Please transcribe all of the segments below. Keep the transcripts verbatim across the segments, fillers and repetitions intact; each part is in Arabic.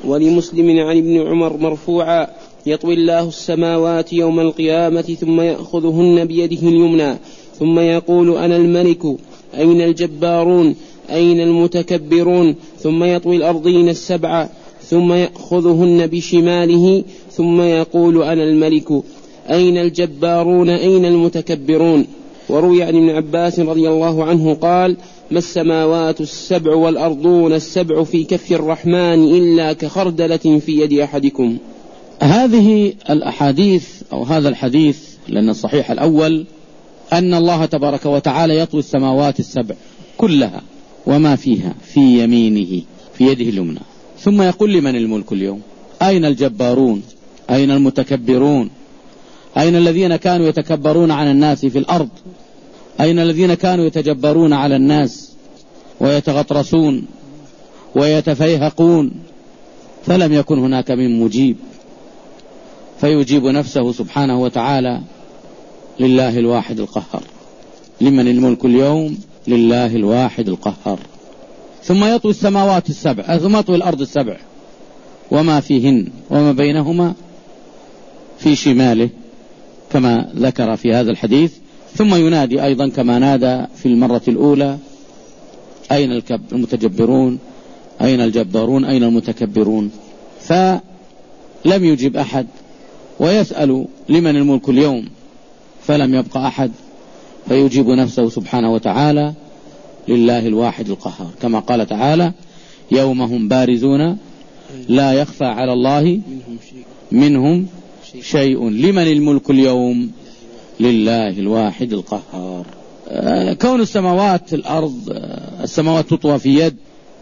ولمسلم عن ابن عمر مرفوعا: يطوي الله السماوات يوم القيامة ثم يأخذهن بيده اليمنى ثم يقول: أنا الملك، أين الجبارون، أين المتكبرون؟ ثم يطوي الأرضين السبع ثم يأخذهن بشماله ثم يقول: أنا الملك، أين الجبارون، أين المتكبرون؟ وروي عن ابن عباس رضي الله عنه قال: ما السماوات السبع والأرضون السبع في كف الرحمن إلا كخردلة في يد أحدكم. هذه الأحاديث أو هذا الحديث، لأن الصحيح الأول أن الله تبارك وتعالى يطوي السماوات السبع كلها وما فيها في يمينه في يده اليمنى، ثم يقول: لمن الملك اليوم؟ أين الجبارون، أين المتكبرون، أين الذين كانوا يتكبرون عن الناس في الأرض، أين الذين كانوا يتجبرون على الناس ويتغطرسون ويتفيهقون؟ فلم يكن هناك من مجيب، فيجيب نفسه سبحانه وتعالى: لله الواحد القهار. لمن الملك اليوم؟ لله الواحد القهار. ثم يطوي السماوات السبع ثم يطوي الأرض السبع وما فيهن وما بينهما في شماله كما ذكر في هذا الحديث. ثم ينادي أيضا كما نادى في المرة الأولى: أين المتجبرون، أين الجبارون، أين المتكبرون؟ فلم يجب أحد، ويسأل: لمن الملك اليوم؟ فلم يبقى أحد، فيجيب نفسه سبحانه وتعالى: لله الواحد القهار، كما قال تعالى: يوم هم بارزون لا يخفى على الله منهم شيء، لمن الملك اليوم؟ لله الواحد القهار. كون السماوات الأرض السماوات تطوى في يد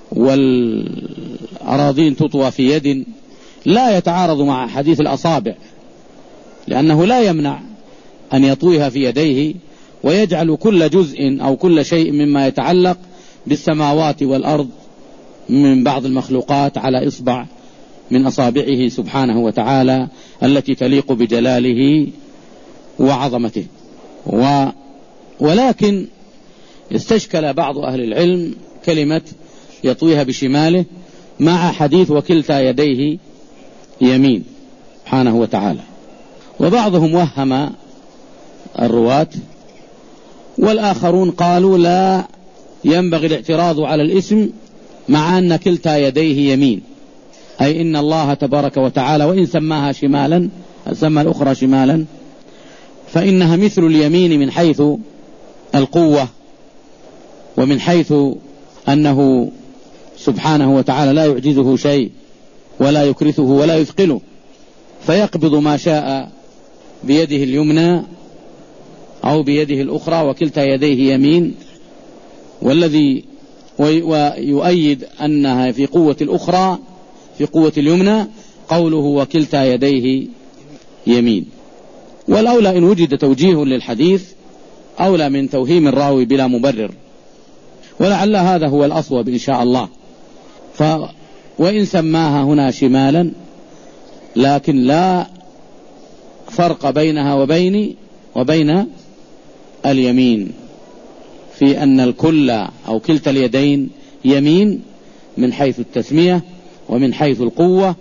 والأراضين تطوى في يد لا يتعارض مع حديث الأصابع، لأنه لا يمنع أن يطويها في يديه ويجعل كل جزء أو كل شيء مما يتعلق بالسماوات والأرض من بعض المخلوقات على إصبع من أصابعه سبحانه وتعالى التي تليق بجلاله وعظمته. و ولكن استشكل بعض أهل العلم كلمة يطويها بشماله مع حديث وكلتا يديه يمين سبحانه وتعالى، وبعضهم وهم الرواة، والآخرون قالوا لا ينبغي الاعتراض على الاسم مع أن كلتا يديه يمين، أي إن الله تبارك وتعالى وإن سماها شمالا سمى الأخرى شمالا فإنها مثل اليمين من حيث القوة ومن حيث أنه سبحانه وتعالى لا يعجزه شيء ولا يكرثه ولا يثقله، فيقبض ما شاء بيده اليمنى أو بيده الأخرى وكلتا يديه يمين. والذي ويؤيد أنها في قوة الأخرى في قوة اليمنى قوله وكلتا يديه يمين. والأولى إن وجد توجيه للحديث أولى من توهيم الراوي بلا مبرر، ولعل هذا هو الأصوب إن شاء الله. ف وإن سماها هنا شمالا لكن لا فرق بينها وبين وبين اليمين في أن الكل أو كلتا اليدين يمين من حيث التسمية ومن حيث القوة.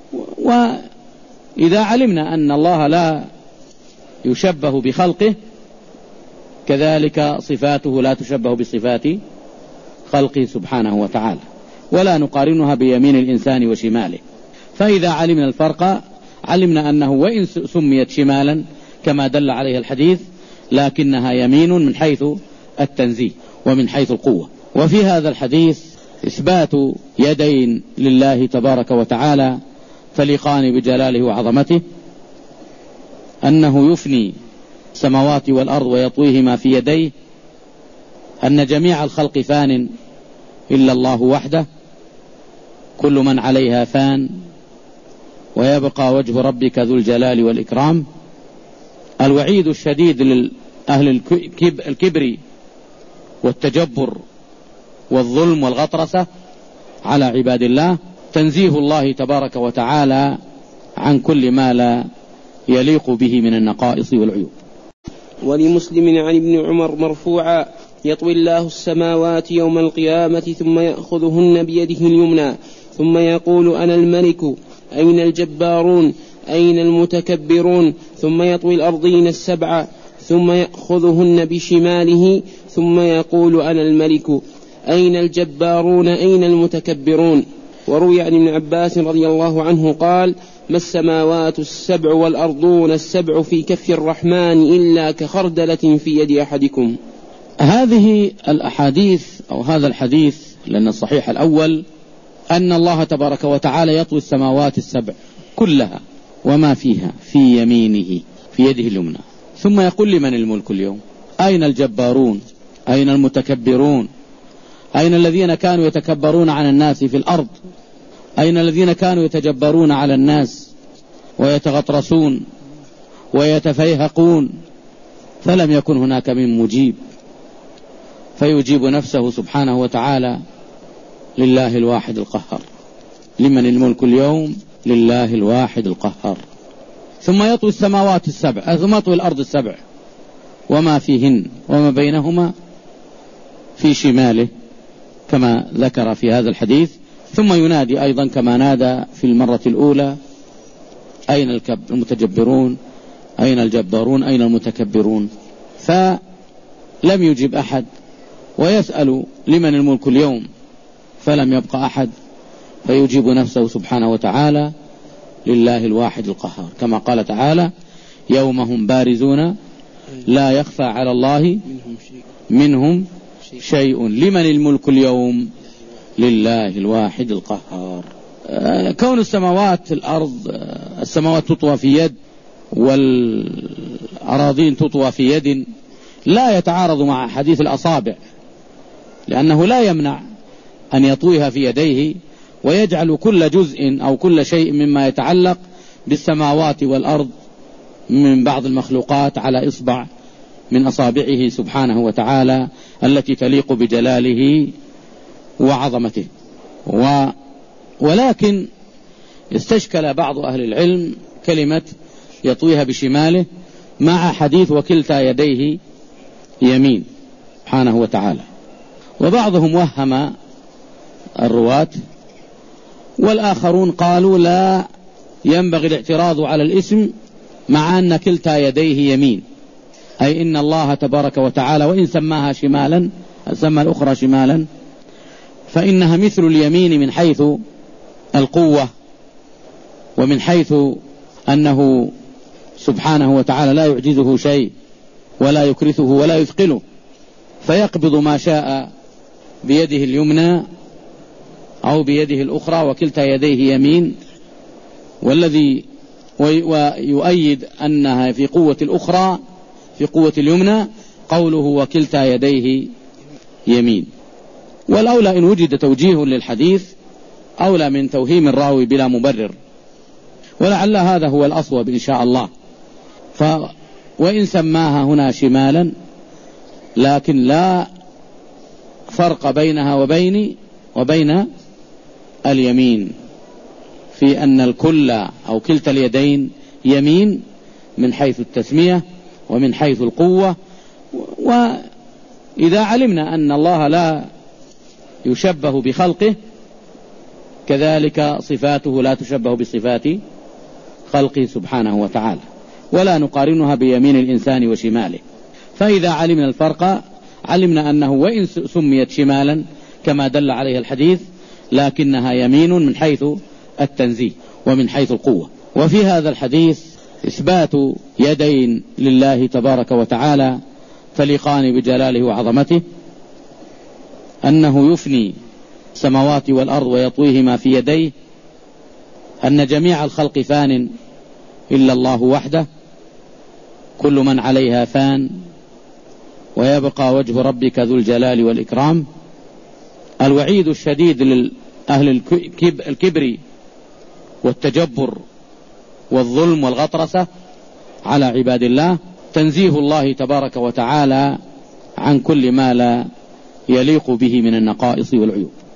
وإذا علمنا أن الله لا يشبه بخلقه كذلك صفاته لا تشبه بصفات خلقه سبحانه وتعالى، ولا نقارنها بيمين الإنسان وشماله. فإذا علمنا الفرق علمنا أنه وإن سميت شمالا كما دل عليه الحديث لكنها يمين من حيث التنزيه ومن حيث القوة. وفي هذا الحديث إثبات يدين لله تبارك وتعالى تليقان بجلاله وعظمته، أنه يفني السماوات والأرض ويطويهما في يديه، أن جميع الخلق فان إلا الله وحده، كل من عليها فان ويبقى وجه ربك ذو الجلال والإكرام. الوعيد الشديد لأهل الكبر والتجبر والظلم والغطرسة على عباد الله، تنزيه الله تبارك وتعالى عن كل ما لا يليق به من النقائص والعيوب. ولمسلم عن ابن عمر مرفوعا: يطوي الله السماوات يوم القيامة ثم يأخذهن بيده اليمنى ثم يقول أنا الملك أين الجبارون أين المتكبرون ثم يطوي الأرضين السبع ثم يأخذهن بشماله ثم يقول أنا الملك أين الجبارون أين المتكبرون. وروي عن ابن عباس رضي الله عنه قال ما السماوات السبع والأرضون السبع في كف الرحمن إلا كخردلة في يد أحدكم. هذه الأحاديث أو هذا الحديث لأن الصحيح الأول أن الله تبارك وتعالى يطوي السماوات السبع كلها وما فيها في يمينه في يده اليمنى، ثم يقول لمن الملك اليوم؟ أين الجبارون أين المتكبرون أين الذين كانوا يتكبرون عن الناس في الأرض أين الذين كانوا يتجبرون على الناس ويتغطرسون ويتفيهقون؟ فلم يكن هناك من مجيب فيجيب نفسه سبحانه وتعالى لله الواحد القهار. لمن الملك اليوم؟ لله الواحد القهار. ثم يطوي السماوات السبع ثم يطوي الأرض السبع وما فيهن وما بينهما في شماله كما ذكر في هذا الحديث، ثم ينادي أيضا كما نادى في المرة الأولى أين المتجبرون أين الجبارون أين المتكبرون، فلم يجب أحد. ويسأل لمن الملك اليوم فلم يبقى أحد فيجيب نفسه سبحانه وتعالى لله الواحد القهار، كما قال تعالى يوم هم بارزون لا يخفى على الله منهم شيء. لمن الملك اليوم؟ لله الواحد القهار. كون السماوات الأرض السماوات تطوى في يد والأراضين تطوى في يد لا يتعارض مع حديث الأصابع، لأنه لا يمنع أن يطويها في يديه ويجعل كل جزء أو كل شيء مما يتعلق بالسماوات والأرض من بعض المخلوقات على إصبع من أصابعه سبحانه وتعالى التي تليق بجلاله وعظمته. و ولكن استشكل بعض أهل العلم كلمة يطويها بشماله مع حديث وكلتا يديه يمين سبحانه وتعالى، وبعضهم وهم الرواة والآخرون قالوا لا ينبغي الاعتراض على الاسم مع أن كلتا يديه يمين، أي إن الله تبارك وتعالى وإن سماها شمالا سمى الأخرى شمالا فإنها مثل اليمين من حيث القوة ومن حيث أنه سبحانه وتعالى لا يعجزه شيء ولا يكرثه ولا يثقله، فيقبض ما شاء بيده اليمنى أو بيده الأخرى وكلتا يديه يمين. والذي ويؤيد أنها في قوة الأخرى في قوة اليمنى قوله وكلتا يديه يمين. والأولى إن وجد توجيه للحديث أولى من توهيم الراوي بلا مبرر، ولعل هذا هو الأصوب إن شاء الله. ف وإن سماها هنا شمالا لكن لا فرق بينها وبين وبين اليمين في أن الكل أو كلتا اليدين يمين من حيث التسمية ومن حيث القوة. وإذا علمنا أن الله لا يشبه بخلقه كذلك صفاته لا تشبه بصفات خلقه سبحانه وتعالى، ولا نقارنها بيمين الإنسان وشماله. فإذا علمنا الفرق علمنا أنه وإن سميت شمالا كما دل عليه الحديث لكنها يمين من حيث التنزيه ومن حيث القوة. وفي هذا الحديث إثبات يدين لله تبارك وتعالى تليقان بجلاله وعظمته، أنه يفني السماوات والأرض ويطويهما في يديه، أن جميع الخلق فان إلا الله وحده، كل من عليها فان ويبقى وجه ربك ذو الجلال والإكرام. الوعيد الشديد لأهل الكبر والتجبر والظلم والغطرسة على عباد الله، تنزيه الله تبارك وتعالى عن كل ما لا يليق به من النقائص والعيوب.